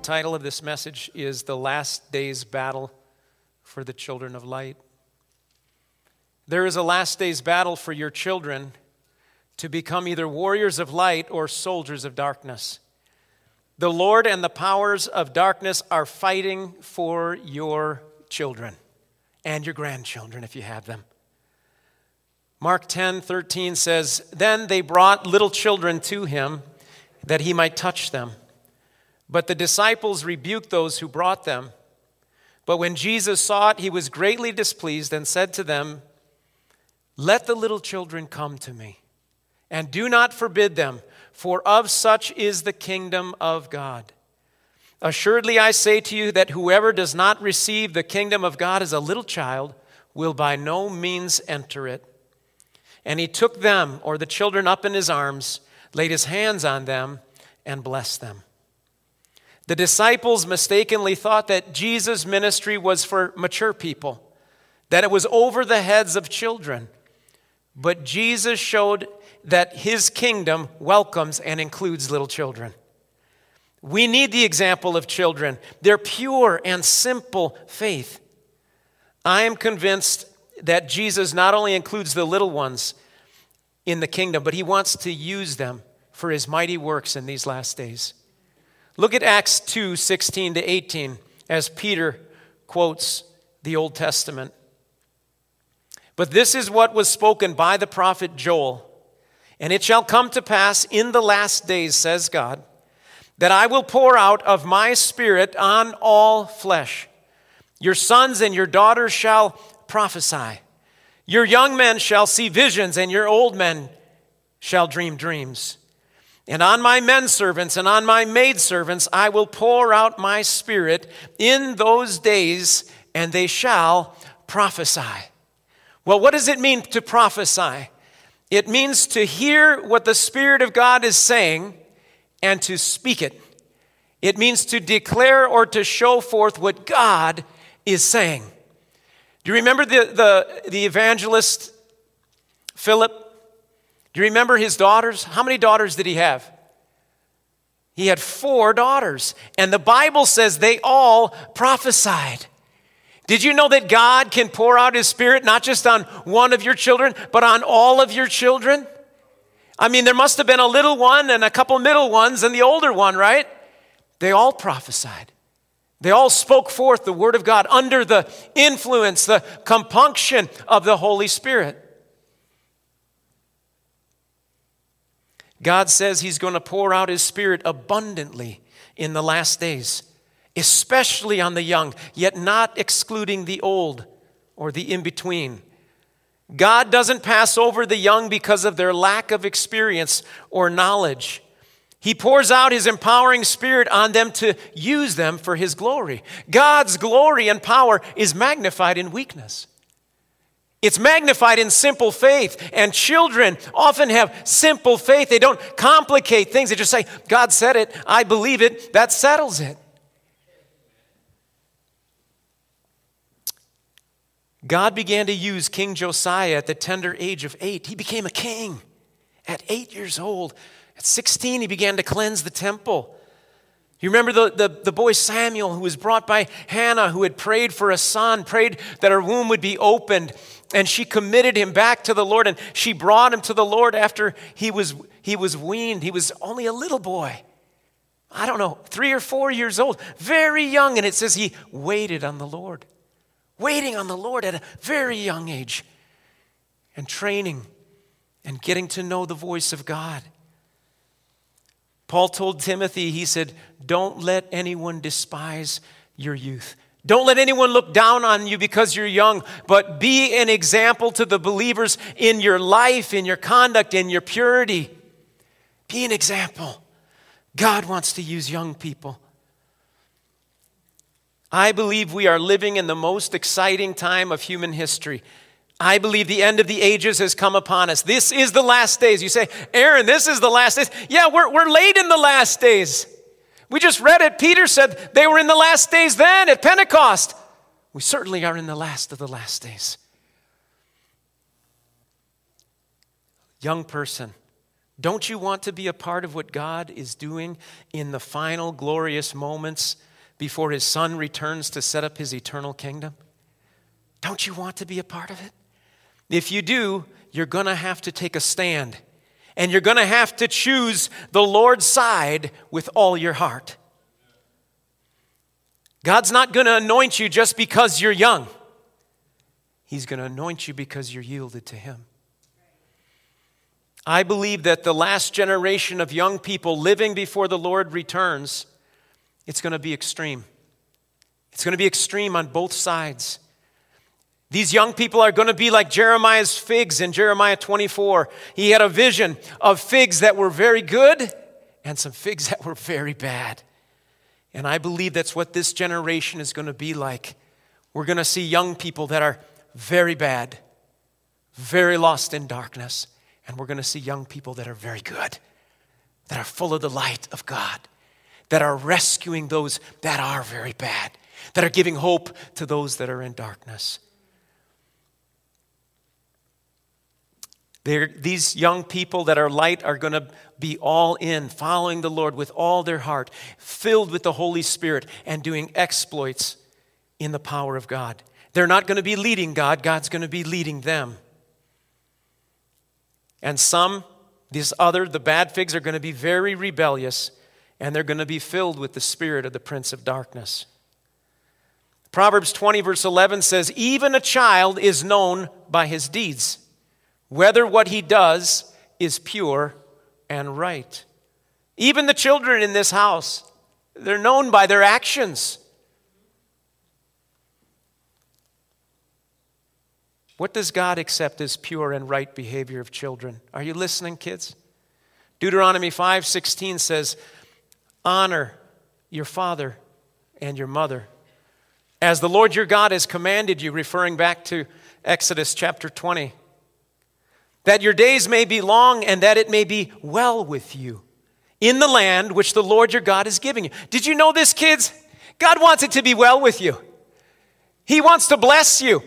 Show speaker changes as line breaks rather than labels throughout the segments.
title of this message is The Last Days Battle for the Children of Light. There is a last days battle for your children to become either warriors of light or soldiers of darkness. The Lord and the powers of darkness are fighting for your children and your grandchildren if you have them. Mark 10:13 says, "Then they brought little children to him that he might touch them. But the disciples rebuked those who brought them. But when Jesus saw it, he was greatly displeased and said to them, 'Let the little children come to me, and do not forbid them, for of such is the kingdom of God. Assuredly I say to you that whoever does not receive the kingdom of God as a little child will by no means enter it.' And he took them," or the children, "up in his arms, laid his hands on them, and blessed them." The disciples mistakenly thought that Jesus' ministry was for mature people, that it was over the heads of children. But Jesus showed that his kingdom welcomes and includes little children. We need the example of children, their pure and simple faith. I am convinced that Jesus not only includes the little ones in the kingdom, but he wants to use them for his mighty works in these last days. Look at Acts 2:16-18 as Peter quotes the Old Testament. "But this is what was spoken by the prophet Joel. And it shall come to pass in the last days, says God, that I will pour out of my spirit on all flesh. Your sons and your daughters shall prophesy. Your young men shall see visions, and your old men shall dream dreams. And on my men servants and on my maid servants I will pour out my spirit in those days, and they shall prophesy." Well, what does it mean to prophesy? It means to hear what the Spirit of God is saying and to speak it. It means to declare or to show forth what God is saying. Do you remember the evangelist Philip? Do you remember his daughters? How many daughters did he have? He had 4 daughters. And the Bible says they all prophesied. Did you know that God can pour out his Spirit not just on one of your children, but on all of your children? I mean, there must have been a little one and a couple middle ones and the older one, right? They all prophesied. They all spoke forth the word of God under the influence, the compunction of the Holy Spirit. God says he's going to pour out his Spirit abundantly in the last days, especially on the young, yet not excluding the old or the in-between. God doesn't pass over the young because of their lack of experience or knowledge. He pours out his empowering Spirit on them to use them for his glory. God's glory and power is magnified in weakness. It's magnified in simple faith, and children often have simple faith. They don't complicate things. They just say, God said it, I believe it, that settles it. God began to use King Josiah at the tender age of 8. He became a king at 8 years old. At 16, he began to cleanse the temple. You remember the boy Samuel, who was brought by Hannah, who had prayed for a son, prayed that her womb would be opened, and she committed him back to the Lord, and she brought him to the Lord after he was weaned. He was only a little boy. I don't know, 3 or 4 years old, very young, and it says he waited on the Lord. Waiting on the Lord at a very young age, and training and getting to know the voice of God. Paul told Timothy, he said, don't let anyone despise your youth. Don't let anyone look down on you because you're young, but be an example to the believers in your life, in your conduct, in your purity. Be an example. God wants to use young people. I believe we are living in the most exciting time of human history. I believe the end of the ages has come upon us. This is the last days. You say, Aaron, this is the last days. Yeah, we're late in the last days. We just read it. Peter said they were in the last days then at Pentecost. We certainly are in the last of the last days. Young person, Don't you want to be a part of what God is doing in the final glorious moments before his Son returns to set up his eternal kingdom? Don't you want to be a part of it? If you do, you're going to have to take a stand. And you're going to have to choose the Lord's side with all your heart. God's not going to anoint you just because you're young. He's going to anoint you because you're yielded to him. I believe that the last generation of young people living before the Lord returns, it's going to be extreme. It's going to be extreme on both sides. These young people are going to be like Jeremiah's figs in Jeremiah 24. He had a vision of figs that were very good and some figs that were very bad. And I believe that's what this generation is going to be like. We're going to see young people that are very bad, very lost in darkness. And we're going to see young people that are very good, that are full of the light of God, that are rescuing those that are very bad, that are giving hope to those that are in darkness. These young people that are light are going to be all in, following the Lord with all their heart, filled with the Holy Spirit, and doing exploits in the power of God. They're not going to be leading God. God's going to be leading them. And the bad figs are going to be very rebellious, and they're going to be filled with the spirit of the prince of darkness. Proverbs 20 verse 11 says, even a child is known by his deeds, whether what he does is pure and right. Even the children in this house, they're known by their actions. What does God accept as pure and right behavior of children? Are you listening, kids? Deuteronomy 5:16 says, honor your father and your mother, as the Lord your God has commanded you, referring back to Exodus chapter 20, that your days may be long and that it may be well with you in the land which the Lord your God is giving you. Did you know this, kids? God wants it to be well with you. He wants to bless you.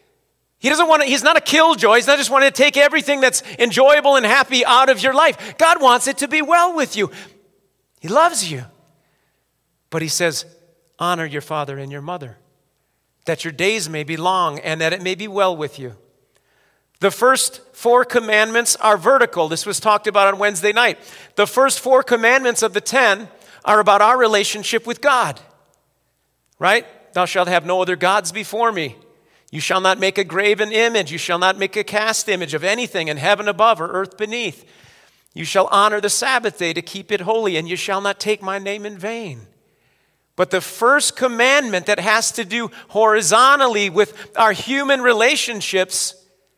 He's not a killjoy. He's not just wanting to take everything that's enjoyable and happy out of your life. God wants it to be well with you. He loves you. But he says, honor your father and your mother, that your days may be long and that it may be well with you. The first 4 commandments are vertical. This was talked about on Wednesday night. The first 4 commandments of the 10 are about our relationship with God. Right? Thou shalt have no other gods before me. You shall not make a graven image. You shall not make a cast image of anything in heaven above or earth beneath. You shall honor the Sabbath day to keep it holy, and you shall not take my name in vain. But the first commandment that has to do horizontally with our human relationships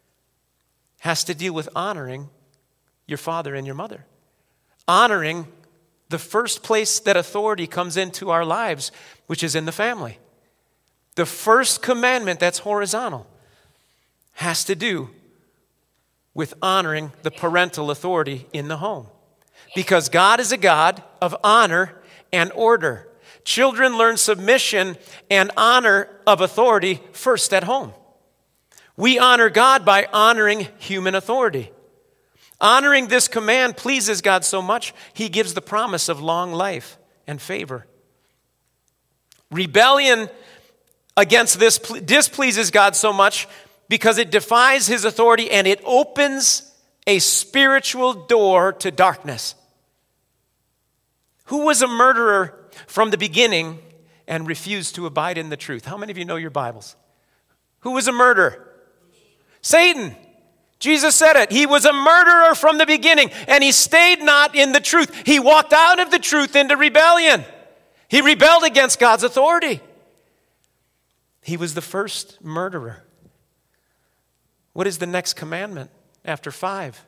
has to deal with honoring your father and your mother. Honoring the first place that authority comes into our lives, which is in the family. The first commandment that's horizontal has to do with honoring the parental authority in the home. Because God is a God of honor and order. Children learn submission and honor of authority first at home. We honor God by honoring human authority. Honoring this command pleases God so much, he gives the promise of long life and favor. Rebellion against this displeases God so much because it defies his authority and it opens a spiritual door to darkness. Who was a murderer from the beginning and refused to abide in the truth? How many of you know your Bibles? Who was a murderer? Satan. Jesus said it. He was a murderer from the beginning, and he stayed not in the truth. He walked out of the truth into rebellion. He rebelled against God's authority. He was the first murderer. What is the next commandment after 5?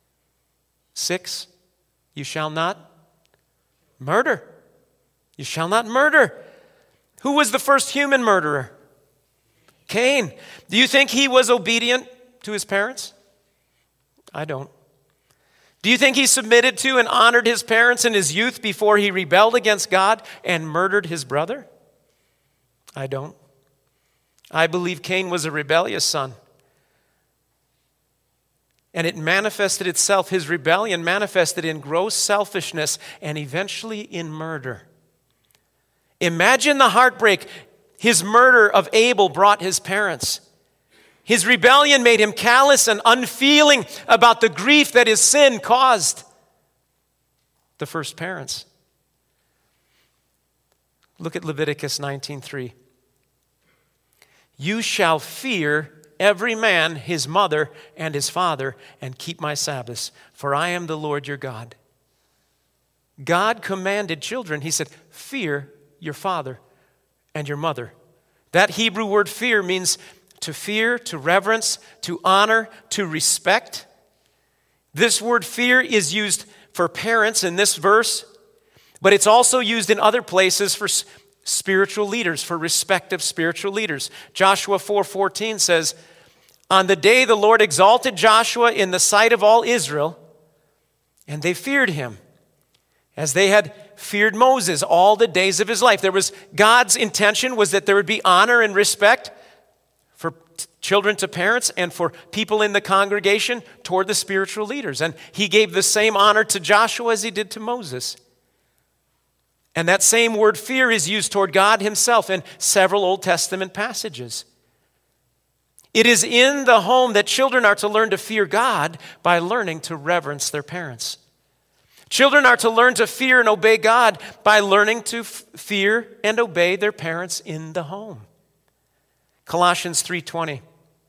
6, you shall not murder. You shall not murder. Who was the first human murderer? Cain. Do you think he was obedient to his parents? I don't. Do you think he submitted to and honored his parents in his youth before he rebelled against God and murdered his brother? I don't. I believe Cain was a rebellious son. And it manifested itself, his rebellion manifested in gross selfishness and eventually in murder. Imagine the heartbreak his murder of Abel brought his parents. His rebellion made him callous and unfeeling about the grief that his sin caused the first parents. Look at Leviticus 19:3. You shall fear every man his mother and his father, and keep my Sabbaths, for I am the Lord your God. God commanded children, he said, fear your father and your mother. That Hebrew word fear means to fear, to reverence, to honor, to respect. This word fear is used for parents in this verse, but it's also used in other places for spiritual leaders, for respective spiritual leaders. Joshua 4:14 says, on the day the Lord exalted Joshua in the sight of all Israel, and they feared him, as they had feared Moses all the days of his life. God's intention was that there would be honor and respect for children to parents and for people in the congregation toward the spiritual leaders. And he gave the same honor to Joshua as he did to Moses. And that same word fear is used toward God himself in several Old Testament passages. It is in the home that children are to learn to fear God by learning to reverence their parents. Children are to learn to fear and obey God by learning to fear and obey their parents in the home. Colossians 3:20.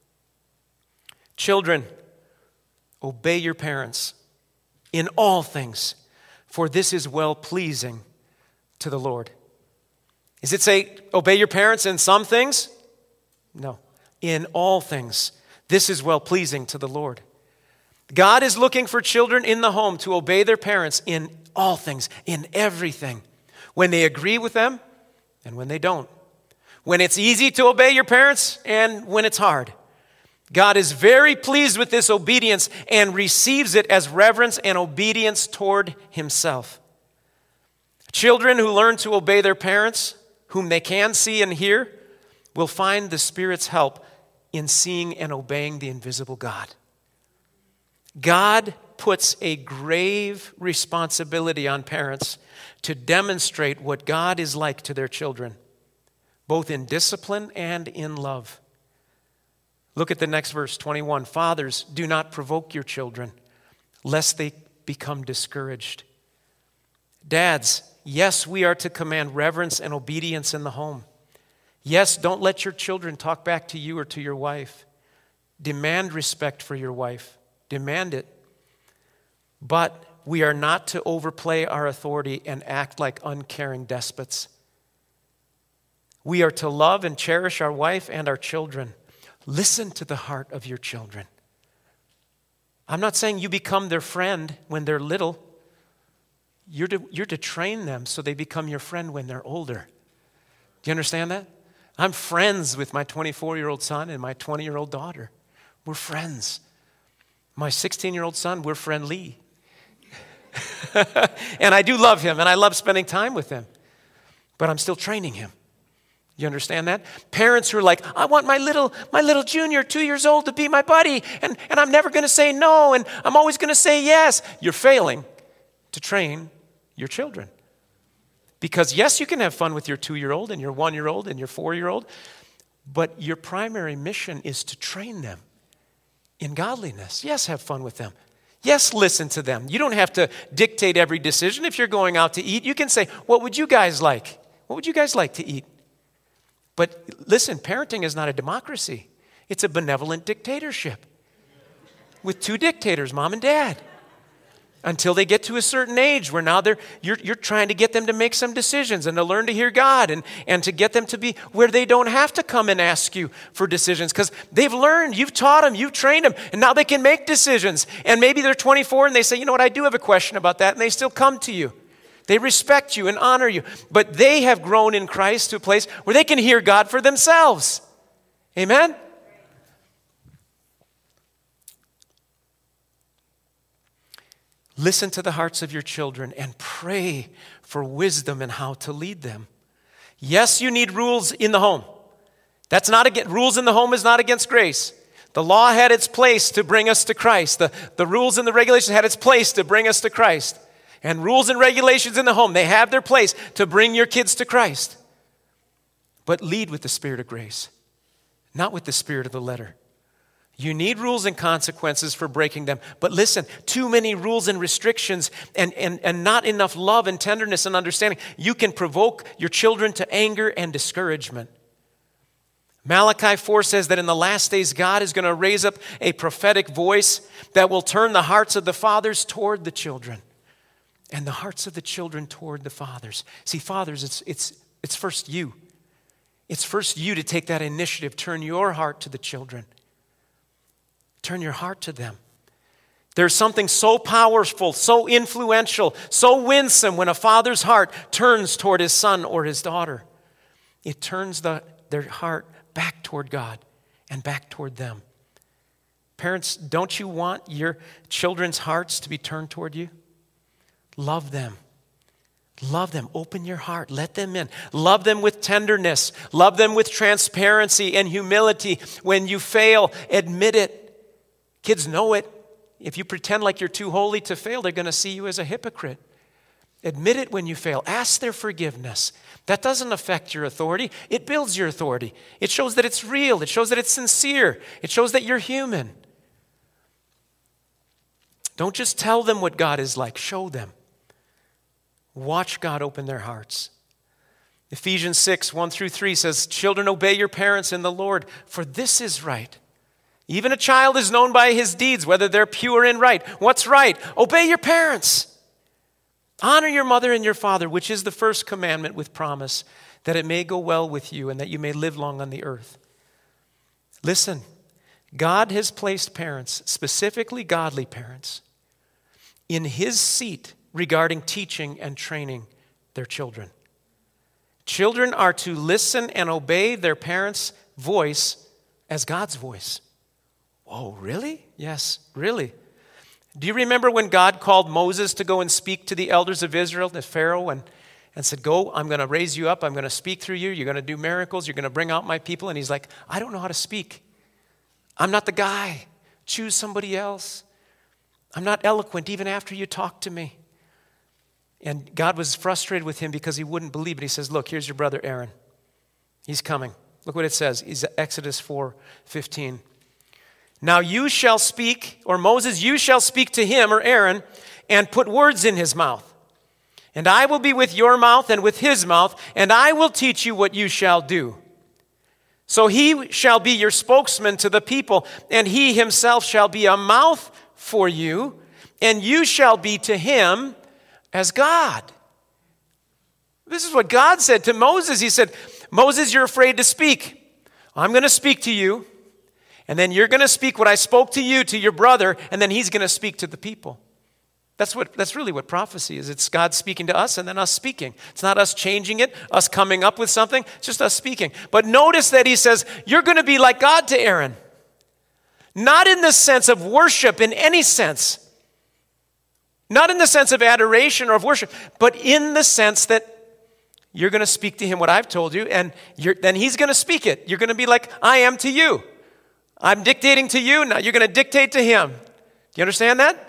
Children, obey your parents in all things, for this is well-pleasing to the Lord. Does it say obey your parents in some things? No. In all things. This is well-pleasing to the Lord. God is looking for children in the home to obey their parents in all things, in everything. When they agree with them and when they don't. When it's easy to obey your parents and when it's hard. God is very pleased with this obedience and receives it as reverence and obedience toward himself. Children who learn to obey their parents, whom they can see and hear, will find the Spirit's help in seeing and obeying the invisible God. God puts a grave responsibility on parents to demonstrate what God is like to their children, both in discipline and in love. Look at the next verse, 21. Fathers, do not provoke your children, lest they become discouraged. Dads, yes, we are to command reverence and obedience in the home. Yes, don't let your children talk back to you or to your wife. Demand respect for your wife. Demand it. But we are not to overplay our authority and act like uncaring despots. We are to love and cherish our wife and our children. Listen to the heart of your children. I'm not saying you become their friend when they're little. You're to train them so they become your friend when they're older. Do you understand that? I'm friends with my 24-year-old son and my 20-year-old daughter. We're friends. My 16-year-old son, we're friendly. And I do love him, and I love spending time with him. But I'm still training him. You understand that? Parents who are like, I want my little junior, 2 years old, to be my buddy, and I'm never going to say no, and I'm always going to say yes. You're failing to train your children. Because yes, you can have fun with your 2-year-old and your 1-year-old and your 4-year-old, but your primary mission is to train them in godliness. Yes, have fun with them. Yes, listen to them. You don't have to dictate every decision. If you're going out to eat, you can say, what would you guys like? What would you guys like to eat? But listen, parenting is not a democracy. It's a benevolent dictatorship with 2 dictators, mom and dad. Until they get to a certain age where now you're trying to get them to make some decisions and to learn to hear God and to get them to be where they don't have to come and ask you for decisions because they've learned, you've taught them, you've trained them, and now they can make decisions. And maybe they're 24 and they say, you know what, I do have a question about that, and they still come to you. They respect you and honor you, but they have grown in Christ to a place where they can hear God for themselves. Amen? Listen to the hearts of your children and pray for wisdom in how to lead them. Yes, you need rules in the home. Rules in the home is not against grace. The law had its place to bring us to Christ. The rules and the regulations had its place to bring us to Christ. And rules and regulations in the home, they have their place to bring your kids to Christ. But lead with the spirit of grace, not with the spirit of the letter. You need rules and consequences for breaking them. But listen, too many rules and restrictions and not enough love and tenderness and understanding, you can provoke your children to anger and discouragement. Malachi 4 says that in the last days, God is going to raise up a prophetic voice that will turn the hearts of the fathers toward the children and the hearts of the children toward the fathers. See, fathers, it's first you. It's first you to take that initiative. Turn your heart to the children. Turn your heart to them. There's something so powerful, so influential, so winsome when a father's heart turns toward his son or his daughter. It turns their heart back toward God and back toward them. Parents, don't you want your children's hearts to be turned toward you? Love them. Love them. Open your heart. Let them in. Love them with tenderness. Love them with transparency and humility. When you fail, admit it. Kids know it. If you pretend like you're too holy to fail, they're going to see you as a hypocrite. Admit it when you fail. Ask their forgiveness. That doesn't affect your authority. It builds your authority. It shows that it's real. It shows that it's sincere. It shows that you're human. Don't just tell them what God is like. Show them. Watch God open their hearts. Ephesians 6, 1-3 says, "Children, obey your parents in the Lord, for this is right. Even a child is known by his deeds, whether they're pure and right." What's right? Obey your parents. Honor your mother and your father, which is the first commandment with promise, that it may go well with you and that you may live long on the earth. Listen, God has placed parents, specifically godly parents, in his seat regarding teaching and training their children. Children are to listen and obey their parents' voice as God's voice. Oh, really? Yes, really. Do you remember when God called Moses to go and speak to the elders of Israel, to Pharaoh, and said, "Go, I'm going to raise you up. I'm going to speak through you. You're going to do miracles. You're going to bring out my people." And he's like, "I don't know how to speak. I'm not the guy. Choose somebody else. I'm not eloquent even after you talk to me." And God was frustrated with him because he wouldn't believe it. He says, "Look, here's your brother Aaron. He's coming." Look what it says. It's Exodus 4:15. "Now you shall speak," or Moses, "you shall speak to him," or Aaron, "and put words in his mouth. And I will be with your mouth and with his mouth, and I will teach you what you shall do. So he shall be your spokesman to the people, and he himself shall be a mouth for you, and you shall be to him as God." This is what God said to Moses. He said, "Moses, you're afraid to speak. I'm going to speak to you. And then you're going to speak what I spoke to you, to your brother, and then he's going to speak to the people." That's really what prophecy is. It's God speaking to us and then us speaking. It's not us changing it, us coming up with something, it's just us speaking. But notice that he says, you're going to be like God to Aaron. Not in the sense of worship in any sense. Not in the sense of adoration or of worship, but in the sense that you're going to speak to him what I've told you, and then he's going to speak it. You're going to be like I am to you. I'm dictating to you, now you're going to dictate to him. Do you understand that?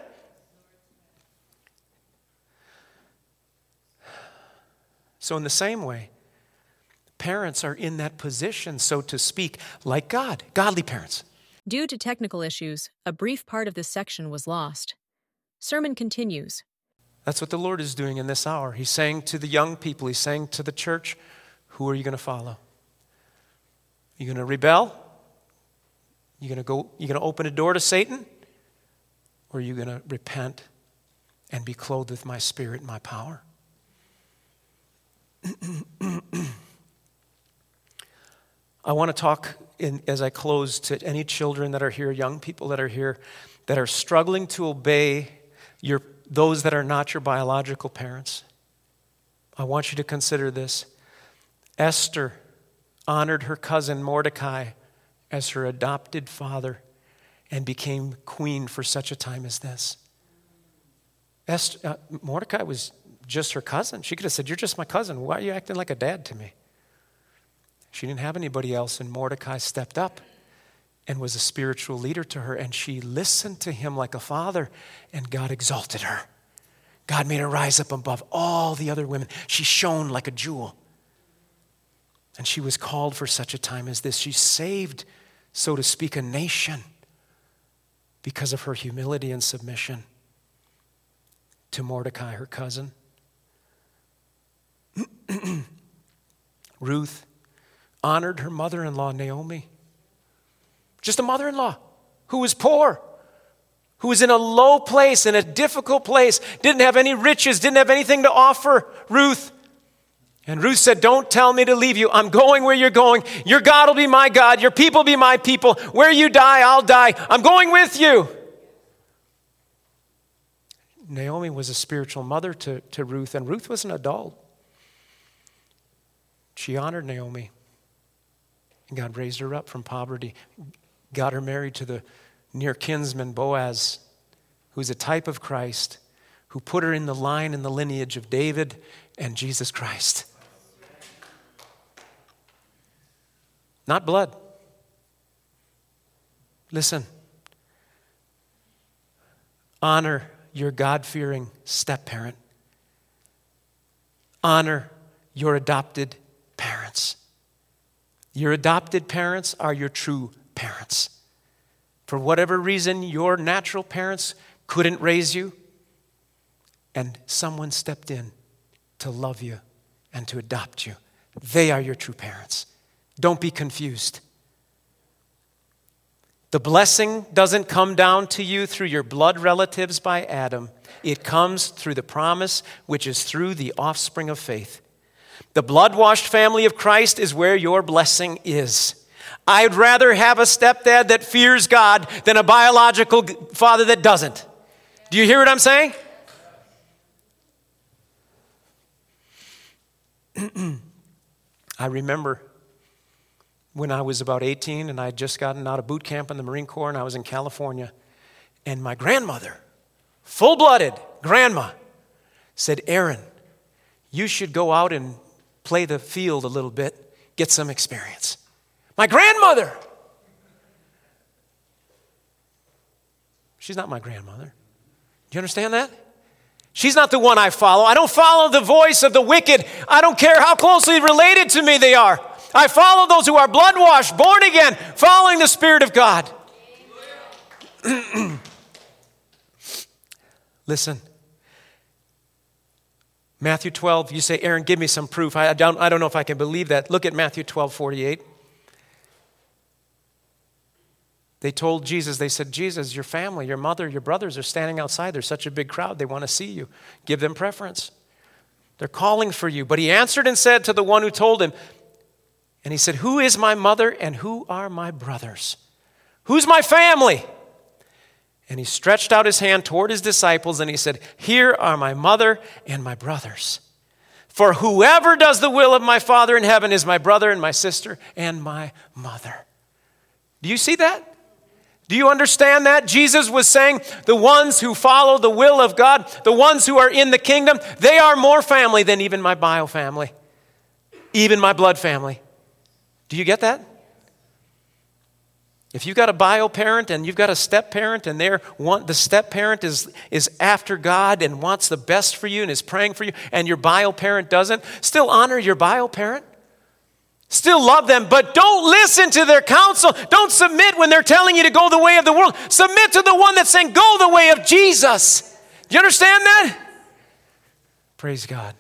So in the same way, parents are in that position, so to speak, like God, godly parents.
Due to technical issues, a brief part of this section was lost. Sermon continues.
That's what the Lord is doing in this hour. He's saying to the young people, he's saying to the church, who are you going to follow? Are you going to rebel? You're going to open a door to Satan? Or are you going to repent and be clothed with my spirit and my power? I want to talk, as I close, to any children that are here, young people that are here, that are struggling to obey those that are not your biological parents. I want you to consider this. Esther honored her cousin Mordecai as her adopted father and became queen for such a time as this. Mordecai was just her cousin. She could have said, "You're just my cousin. Why are you acting like a dad to me?" She didn't have anybody else, and Mordecai stepped up and was a spiritual leader to her, and she listened to him like a father, and God exalted her. God made her rise up above all the other women. She shone like a jewel. And she was called for such a time as this. She saved, so to speak, a nation because of her humility and submission to Mordecai, her cousin. Ruth honored her mother-in-law, Naomi. Just a mother-in-law who was poor, who was in a low place, in a difficult place, didn't have any riches, didn't have anything to offer Ruth. And Ruth said, don't tell me to leave you. I'm going where you're going. Your God will be my God. Your people be my people. Where you die, I'll die. I'm going with you. Naomi was a spiritual mother to Ruth, and Ruth was an adult. She honored Naomi, and God raised her up from poverty, got her married to the near kinsman Boaz, who's a type of Christ, who put her in the line and the lineage of David and Jesus Christ. Not blood. Listen. Honor your God-fearing step-parent. Honor your adopted parents. Your adopted parents are your true parents. For whatever reason, your natural parents couldn't raise you, and someone stepped in to love you and to adopt you. They are your true parents. Don't be confused. The blessing doesn't come down to you through your blood relatives by Adam. It comes through the promise, which is through the offspring of faith. The blood-washed family of Christ is where your blessing is. I'd rather have a stepdad that fears God than a biological father that doesn't. Do you hear what I'm saying? I remember when I was about 18 and I had just gotten out of boot camp in the Marine Corps and I was in California, and my grandmother, full-blooded grandma, said, Aaron, you should go out and play the field a little bit, get some experience. My grandmother! She's not my grandmother. Do you understand that? She's not the one I follow. I don't follow the voice of the wicked. I don't care how closely related to me they are. I follow those who are blood-washed, born again, following the Spirit of God. Listen. Matthew 12, you say, Aaron, give me some proof. I don't know if I can believe that. Look at Matthew 12:48. They told Jesus, they said, Jesus, your family, your mother, your brothers are standing outside. There's such a big crowd. They want to see you. Give them preference. They're calling for you. But he answered and said to the one who told him, and he said, who is my mother and who are my brothers? Who's my family? And he stretched out his hand toward his disciples and he said, here are my mother and my brothers. For whoever does the will of my Father in heaven is my brother and my sister and my mother. Do you see that? Do you understand that? Jesus was saying the ones who follow the will of God, the ones who are in the kingdom, they are more family than even my bio family, even my blood family. Do you get that? If you've got a bio parent and you've got a step parent and the step parent is after God and wants the best for you and is praying for you, and your bio parent doesn't, still honor your bio parent. Still love them, but don't listen to their counsel. Don't submit when they're telling you to go the way of the world. Submit to the one that's saying, go the way of Jesus. Do you understand that? Praise God.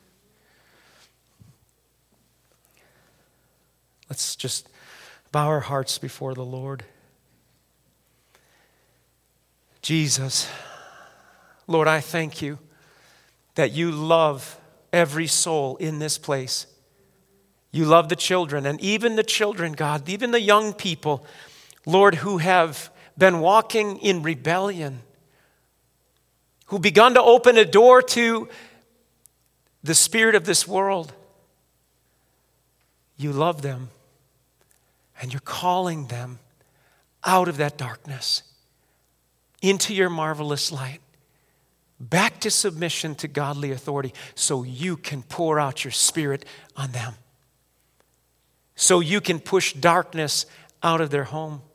Let's just bow our hearts before the Lord. Jesus, Lord, I thank you that you love every soul in this place. You love the children, and even the children, God, even the young people, Lord, who have been walking in rebellion, who begun to open a door to the spirit of this world. You love them, and you're calling them out of that darkness into your marvelous light, back to submission to godly authority, so you can pour out your Spirit on them. So you can push darkness out of their home.